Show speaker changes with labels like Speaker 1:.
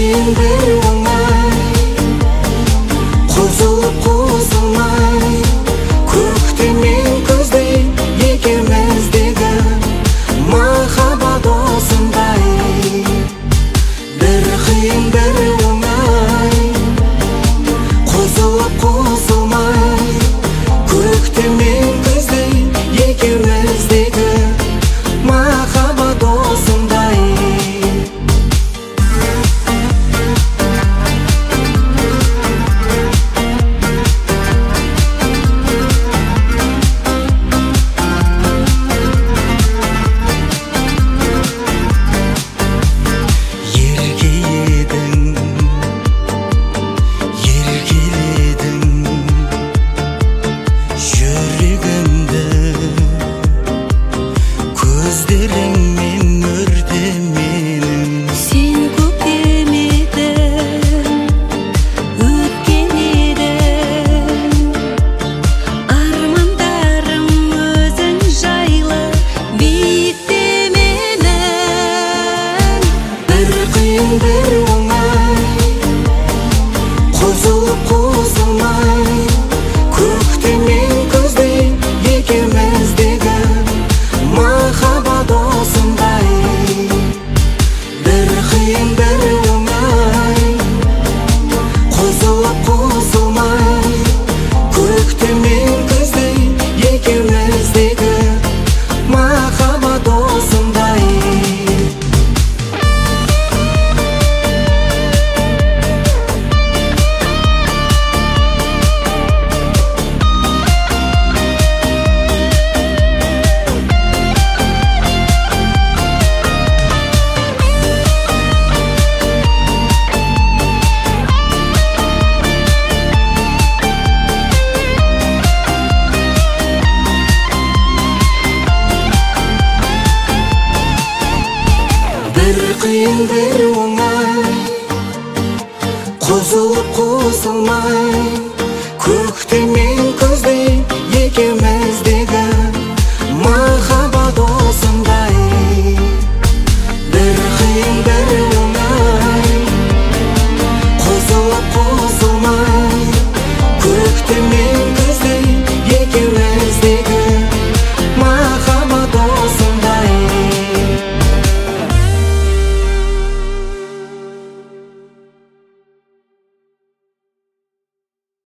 Speaker 1: қиын бір оңай, қосылып қосылмай, көктем мен күздей екеуміздегі махаббат осындай. Бір қиын бір оңай, қосылып қосылмай, көктем мен күздей екеуміздегі махаббат осындай. Көздеріңмен өрте менің,
Speaker 2: сен көктем едің, өткен едің. Армандарым өзің жайлы биікте менің.
Speaker 1: бір қиын бір оңай, қосылып қосылмай, көктем мен күздей екеуміздегі махаббат осындай. Бір қиын бір оңай, қосылып қосылмай, көктем мен күздей екеуміздегі махаббат осындай. Бір қиын бір оңай, қосылып қосылмай, көктем мен күздей екеуміздегі махаббат осындай. Бір қиын бір оңай, қосылып қосылмай, көктем мен